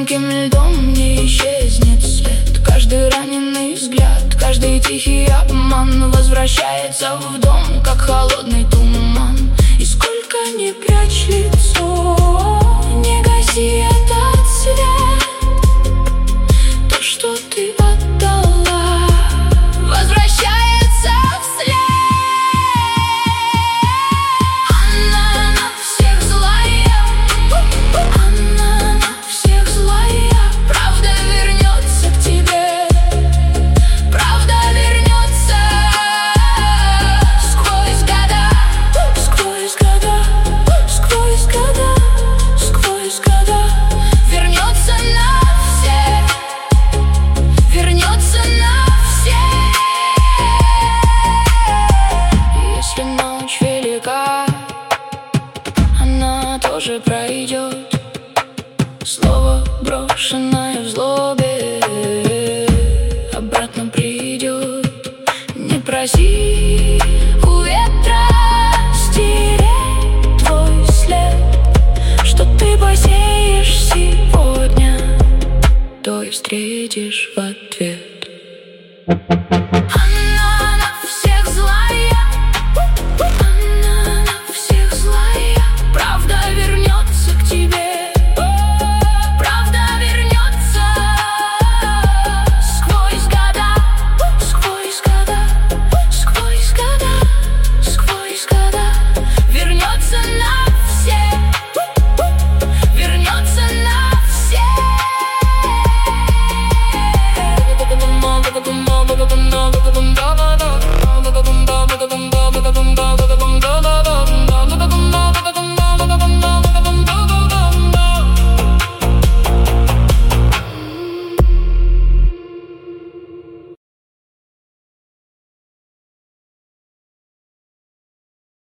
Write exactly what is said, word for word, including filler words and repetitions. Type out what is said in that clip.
тонким льдом не исчезнет след. Каждый раненый взгляд, каждый тихий обман возвращается в дом, как холодный туман. И сколько ни прячь лицо, не гаси этот свет. То, что ты отдала, возвращается вслед. Она на всех злая, она на всех злая. Правда вернется к тебе, правда вернется. Сквозь года, сквозь года, сквозь года, сквозь года. Вернется навсех, вернется навсех. Если ночь велика, она тоже пройдет. Слово, брошенное в злобе, обратно придет. Не проси у ветра стереть твой след. Что ты посеешь сегодня, то и встретишь в ответ.